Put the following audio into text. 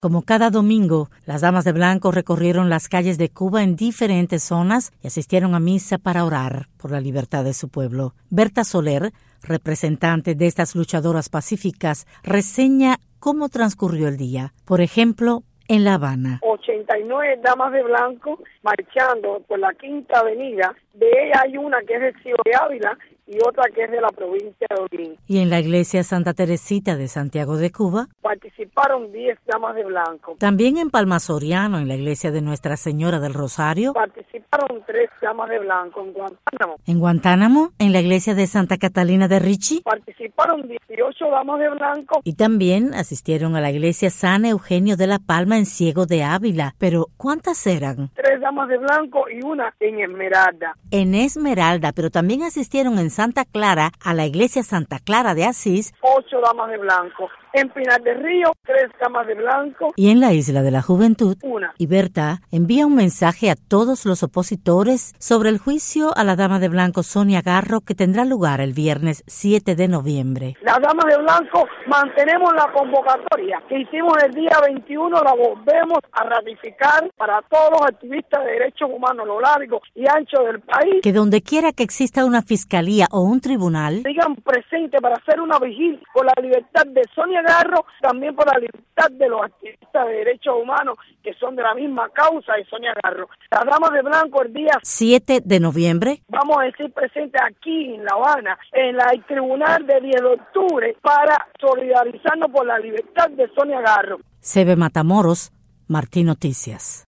Como cada domingo, las damas de blanco recorrieron las calles de Cuba en diferentes zonas y asistieron a misa para orar por la libertad de su pueblo. Berta Soler, representante de estas luchadoras pacíficas, reseña cómo transcurrió el día. Por ejemplo, en La Habana. 89 damas de blanco marchando por la Quinta Avenida. De ellas hay una que es de Ciudad de Ávila y otra que es de la provincia de Holguín. Y en la iglesia Santa Teresita de Santiago de Cuba participaron 10 damas de blanco. También en Palma Soriano, en la iglesia de Nuestra Señora del Rosario, participaron 3 damas de blanco. En Guantánamo. En Guantánamo, en la iglesia de Santa Catalina de Ricci, participaron 18 damas de blanco. Y también asistieron a la iglesia San Eugenio de la Palma en Ciego de Ávila. Pero, ¿cuántas eran? 3 damas de blanco y una en Esmeralda. En Esmeralda, pero también asistieron en Santa Clara a la iglesia Santa Clara de Asís. 8 damas de blanco. En Pinar del Río, 3 damas de blanco. Y en la Isla de la Juventud, una. Y Berta envía un mensaje a todos los opositores sobre el juicio a la dama de blanco Sonia Garro que tendrá lugar el viernes 7 de noviembre. Las damas de blanco mantenemos la convocatoria que hicimos el día 21, la volvemos a ratificar para todos los activistas de derechos humanos a lo largo y ancho del país. Que donde quiera que exista una fiscalía o un tribunal, sigan presentes para hacer una vigilia por la libertad de Sonia Garro, también por la libertad de los activistas de derechos humanos que son de la misma causa de Sonia Garro. Las damas de blanco el día 7 de noviembre vamos a decir presentes aquí en La Habana, en el tribunal de 10 de octubre para solidarizarnos por la libertad de Sonia Garro. Sebe Matamoros, Martín Noticias.